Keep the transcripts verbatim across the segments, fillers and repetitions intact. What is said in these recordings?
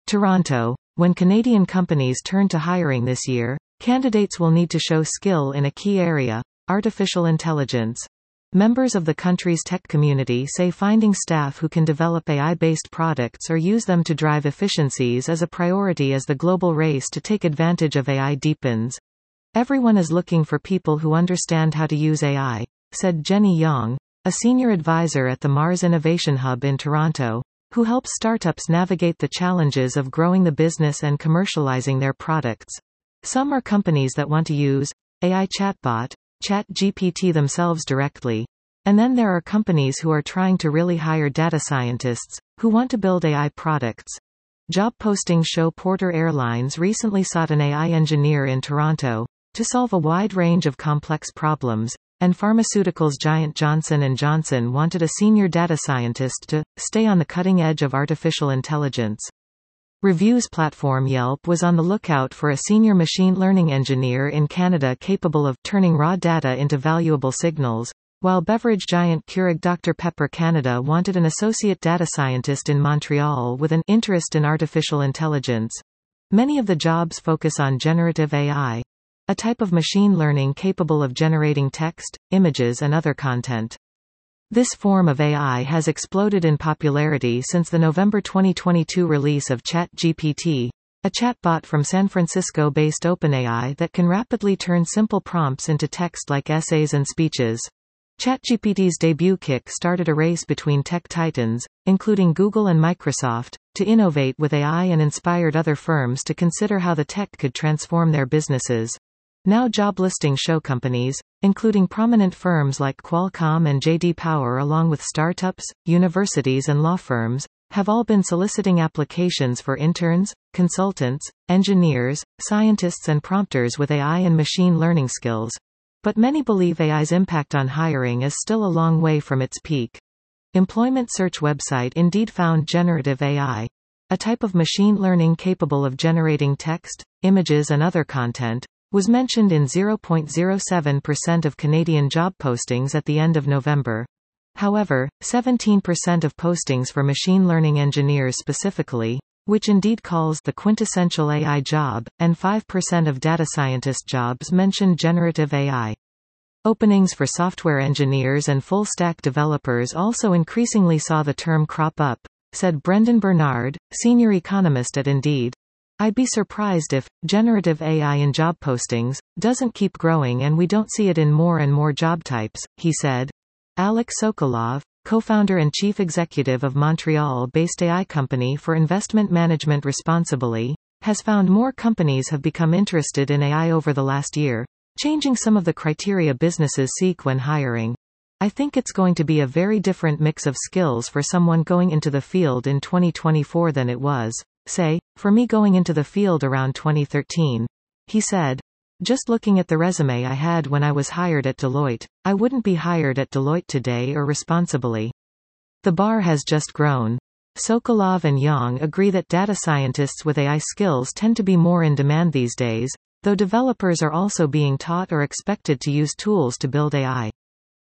Toronto. When Canadian companies turn to hiring this year, candidates will need to show skill in a key area: artificial intelligence. Members of the country's tech community say finding staff who can develop A I-based products or use them to drive efficiencies is a priority as the global race to take advantage of A I deepens. Everyone is looking for people who understand how to use A I, said Jenny Yong, a senior advisor at the Mars Innovation Hub in Toronto, who helps startups navigate the challenges of growing the business and commercializing their products. Some are companies that want to use A I chatbot, ChatGPT themselves directly. And then there are companies who are trying to really hire data scientists, who want to build A I products. Job postings show Porter Airlines recently sought an A I engineer in Toronto to solve a wide range of complex problems, and pharmaceuticals giant Johnson and Johnson wanted a senior data scientist to stay on the cutting edge of artificial intelligence. Reviews platform Yelp was on the lookout for a senior machine learning engineer in Canada capable of turning raw data into valuable signals, while beverage giant Keurig Doctor Pepper Canada wanted an associate data scientist in Montreal with an interest in artificial intelligence. Many of the jobs focus on generative A I, a type of machine learning capable of generating text, images and other content. This form of A I has exploded in popularity since the November twenty twenty-two release of ChatGPT, a chatbot from San Francisco-based OpenAI that can rapidly turn simple prompts into text-like essays and speeches. ChatGPT's debut kick started a race between tech titans, including Google and Microsoft, to innovate with A I and inspired other firms to consider how the tech could transform their businesses. Now job listings show companies, including prominent firms like Qualcomm and J D Power along with startups, universities and law firms, have all been soliciting applications for interns, consultants, engineers, scientists and prompters with A I and machine learning skills. But many believe A I's impact on hiring is still a long way from its peak. Employment search website Indeed found generative A I, a type of machine learning capable of generating text, images and other content, was mentioned in zero point zero seven percent of Canadian job postings at the end of November. However, seventeen percent of postings for machine learning engineers specifically, which Indeed calls the quintessential A I job, and five percent of data scientist jobs mentioned generative A I. Openings for software engineers and full-stack developers also increasingly saw the term crop up, said Brendan Bernard, senior economist at Indeed. I'd be surprised if generative A I in job postings doesn't keep growing and we don't see it in more and more job types, he said. Alek Sokolov, co-founder and chief executive of Montreal-based A I company for investment management Responsibly, has found more companies have become interested in A I over the last year, changing some of the criteria businesses seek when hiring. I think it's going to be a very different mix of skills for someone going into the field in twenty twenty-four than it was, say, for me going into the field around twenty thirteen. He said. Just looking at the resume I had when I was hired at Deloitte, I wouldn't be hired at Deloitte today or Responsibly. The bar has just grown. Sokolov and Yang agree that data scientists with A I skills tend to be more in demand these days, though developers are also being taught or expected to use tools to build A I.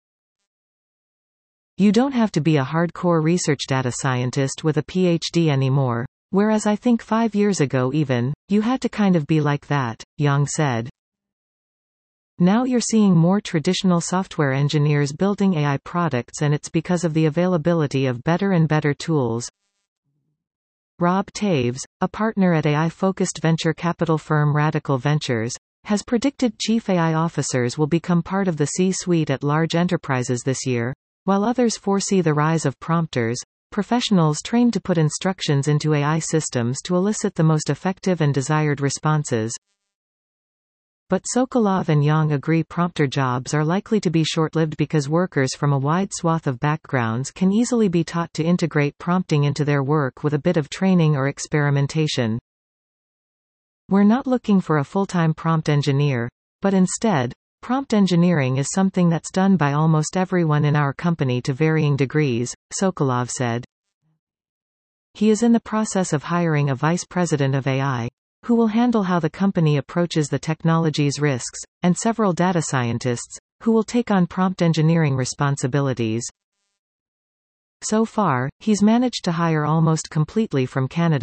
You don't have to be a hardcore research data scientist with a P H D anymore, whereas I think five years ago even, you had to kind of be like that, Yang said. Now you're seeing more traditional software engineers building A I products, and it's because of the availability of better and better tools. Rob Taves, a partner at A I-focused venture capital firm Radical Ventures, has predicted chief A I officers will become part of the C-suite at large enterprises this year, while others foresee the rise of prompters, professionals trained to put instructions into A I systems to elicit the most effective and desired responses. But Sokolov and Yang agree prompter jobs are likely to be short-lived because workers from a wide swath of backgrounds can easily be taught to integrate prompting into their work with a bit of training or experimentation. We're not looking for a full-time prompt engineer, but instead, prompt engineering is something that's done by almost everyone in our company to varying degrees, Sokolov said. He is in the process of hiring a vice president of A I, who will handle how the company approaches the technology's risks, and several data scientists, who will take on prompt engineering responsibilities. So far, he's managed to hire almost completely from Canada,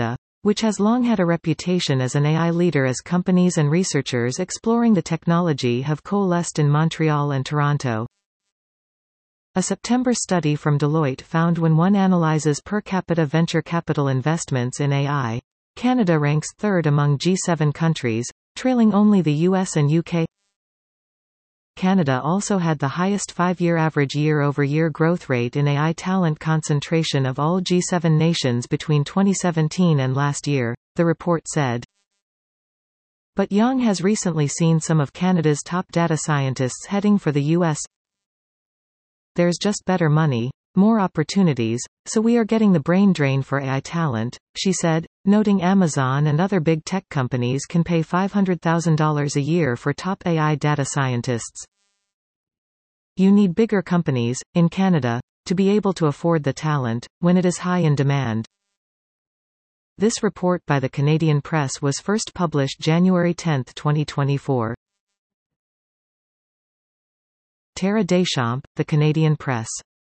which has long had a reputation as an A I leader, as companies and researchers exploring the technology have coalesced in Montreal and Toronto. A September study from Deloitte found when one analyzes per capita venture capital investments in A I, Canada ranks third among G seven countries, trailing only the U S and U K. Canada also had the highest five-year average year-over-year growth rate in A I talent concentration of all G seven nations between twenty seventeen and last year, the report said. But Yang has recently seen some of Canada's top data scientists heading for the U S. There's just better money, more opportunities, so we are getting the brain drain for A I talent, she said, noting Amazon and other big tech companies can pay five hundred thousand dollars a year for top A I data scientists. You need bigger companies, in Canada, to be able to afford the talent, when it is high in demand. This report by the Canadian Press was first published January tenth twenty twenty-four. Tara Deschamps, The Canadian Press.